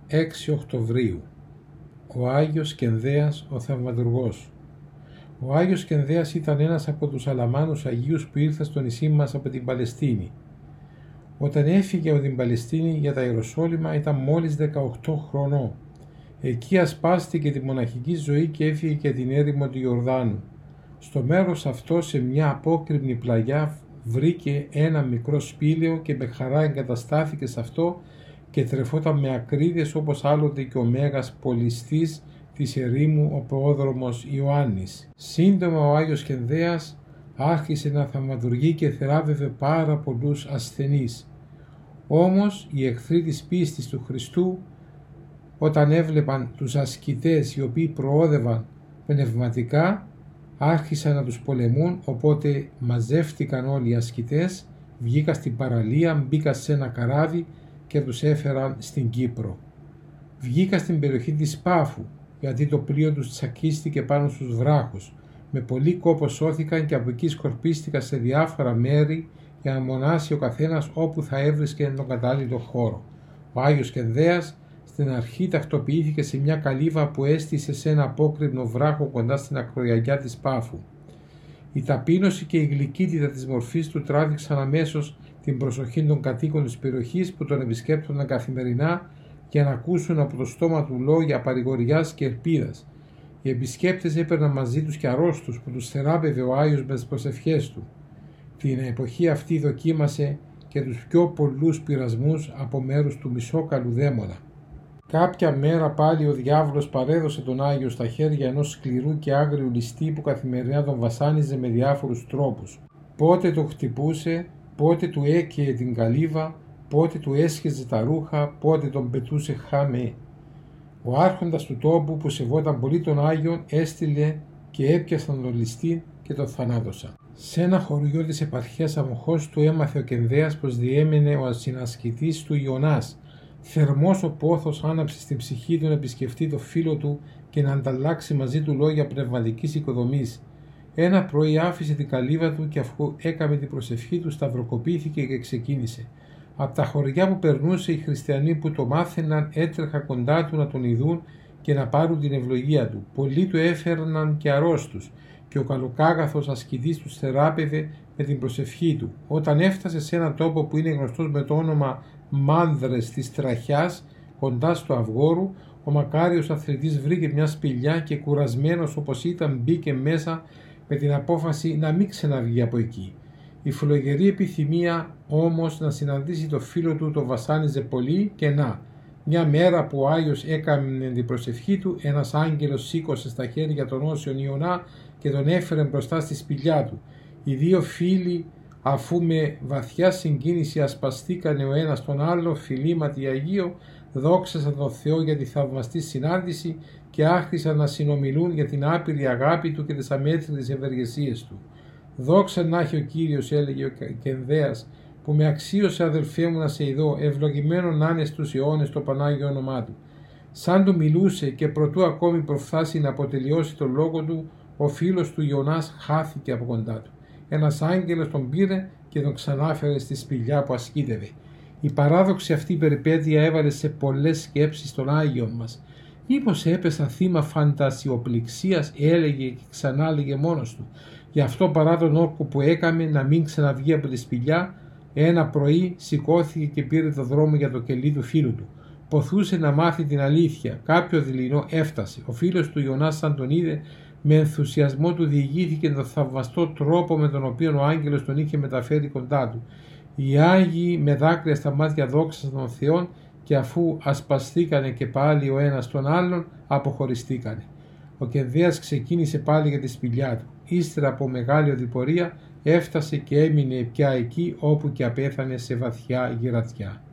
6 Οκτωβρίου. Ο Άγιος Κενδέας ο Θαυματουργός. Ο Άγιος Κενδέας ήταν ένας από τους αλαμάνους Αγίους που ήρθαν στο νησί μας από την Παλαιστίνη. Όταν έφυγε από την Παλαιστίνη για τα Ιεροσόλυμα ήταν μόλις 18 χρονών. Εκεί ασπάστηκε τη μοναχική ζωή και έφυγε και την έρημο του Ιορδάνου. Στο μέρος αυτό, σε μια απόκρημνη πλαγιά, βρήκε ένα μικρό σπήλαιο και με χαρά εγκαταστάθηκε σε αυτό και τρεφόταν με ακρίδες όπως άλλοτε και ο μέγας πολιστής της ερήμου ο πρόδρομος Ιωάννης. Σύντομα ο Άγιος Κενδέας άρχισε να θαυματουργεί και θεράπευε πάρα πολλούς ασθενείς. Όμως οι εχθροί της πίστης του Χριστού, όταν έβλεπαν τους ασκητές οι οποίοι προόδευαν πνευματικά, άρχισαν να τους πολεμούν, οπότε μαζεύτηκαν όλοι οι ασκητές, βγήκαν στην παραλία, μπήκαν σε ένα καράβι και τους έφεραν στην Κύπρο. Βγήκαν στην περιοχή της Πάφου, γιατί το πλοίο τους τσακίστηκε πάνω στους βράχους. Με πολύ κόπο σώθηκαν και από εκεί σκορπίστηκαν σε διάφορα μέρη για να μονάσει ο καθένας όπου θα έβρισκε τον κατάλληλο χώρο. Ο Άγιος Κενδέας στην αρχή τακτοποιήθηκε σε μια καλύβα που έστησε σε ένα απόκρημνο βράχο κοντά στην ακρογιαγιά της Πάφου. Η ταπείνωση και η γλυκύτητα της μορφής του τράβηξαν αμέσως την προσοχή των κατοίκων της περιοχής που τον επισκέπτονταν καθημερινά για να ακούσουν από το στόμα του λόγια παρηγοριάς και ελπίδας. Οι επισκέπτες έπαιρναν μαζί τους και αρρώστους που τους θεράπευε ο Άγιος με τις προσευχές του. Την εποχή αυτή δοκίμασε και τους πιο πολλούς πειρασμούς από μέρους του μισόκαλου δαίμονα. Κάποια μέρα πάλι ο διάβολος παρέδωσε τον Άγιο στα χέρια ενός σκληρού και άγριου ληστή που καθημερινά τον βασάνιζε με διάφορους τρόπους. Πότε τον χτυπούσε, πότε του έκαιε την καλύβα, πότε του έσχεζε τα ρούχα, πότε τον πετούσε χάμε. Ο άρχοντας του τόπου που σεβόταν πολύ τον Άγιον έστειλε και έπιασαν τον ληστή και τον θανάτωσαν. Σε ένα χωριό της επαρχίας αμοχώς του έμαθε ο Κενδέας πως διέμενε ο συνασκητής του Ιωνάς. Θερμός ο πόθος άναψε στην ψυχή του να επισκεφτεί το φίλο του και να ανταλλάξει μαζί του λόγια πνευματικής οικοδομής. Ένα πρωί άφησε την καλύβα του και αφού έκαμε την προσευχή του σταυροκοπήθηκε και ξεκίνησε. Από τα χωριά που περνούσε οι χριστιανοί που το μάθαιναν έτρεχαν κοντά του να τον ειδούν και να πάρουν την ευλογία του. Πολλοί του έφερναν και αρρώστους και ο καλοκάγαθος ασκητής τους θεράπευε με την προσευχή του. Όταν έφτασε σε έναν τόπο που είναι γνωστός με το όνομα Μάνδρες της Τραχιάς, κοντά στο Αυγόρου, ο μακάριος αθλητής βρήκε μια σπηλιά και κουρασμένος όπως ήταν μπήκε μέσα με την απόφαση να μην ξαναβγεί από εκεί. Η φλογερή επιθυμία όμως να συναντήσει το φίλο του το βασάνιζε πολύ και να, μια μέρα που ο Άγιος έκανε την προσευχή του, ένας άγγελος σήκωσε στα χέρια τον Όσιον Ιωνά και τον έφερε μπροστά στη σπηλιά του. Οι δύο φίλοι, αφού με βαθιά συγκίνηση ασπαστήκανε ο ένας τον άλλο φιλήματι Αγίο, δόξασαν τον Θεό για τη θαυμαστή συνάντηση και άρχισαν να συνομιλούν για την άπειρη αγάπη του και τις αμέτρητες ευεργεσίες του. «Δόξα να έχει ο Κύριος», έλεγε ο Κενδέας, «που με αξίωσε, αδελφέ μου, να σε ειδώ, ευλογημένο να είναι στους αιώνες το Πανάγιο όνομά του». Σαν του μιλούσε και προτού ακόμη προφθάσει να αποτελειώσει τον λόγο του, ο φίλος του Ιωνάς χάθηκε από κοντά του. Ένας άγγελος τον πήρε και τον ξανάφερε στη σπηλιά που ασκήτευε. Η παράδοξη αυτή περιπέτεια έβαλε σε πολλές σκέψεις τον Άγιον μας. Μήπως έπεσα θύμα φαντασιοπληξίας, έλεγε και ξανά έλεγε μόνος του. Γι' αυτό παρά τον όρκο που έκαμε να μην ξαναβγεί από τη σπηλιά, ένα πρωί σηκώθηκε και πήρε το δρόμο για το κελί του φίλου του. Ποθούσε να μάθει την αλήθεια. Κάποιο δειλινό έφτασε. Ο φίλος του Ιωνάς, σαν τον είδε, με ενθουσιασμό του διηγήθηκε τον θαυμαστό τρόπο με τον οποίο ο άγγελος τον είχε μεταφέρει κοντά του. Οι Άγιοι με δάκρυα στα μάτια δόξασαν τον Θεόν και αφού ασπαστήκανε και πάλι ο ένας τον άλλον, αποχωριστήκανε. Ο Κενδέας ξεκίνησε πάλι για τη σπηλιά του. Ύστερα από μεγάλη οδηπορία έφτασε και έμεινε πια εκεί όπου και απέθανε σε βαθιά γυρατιά.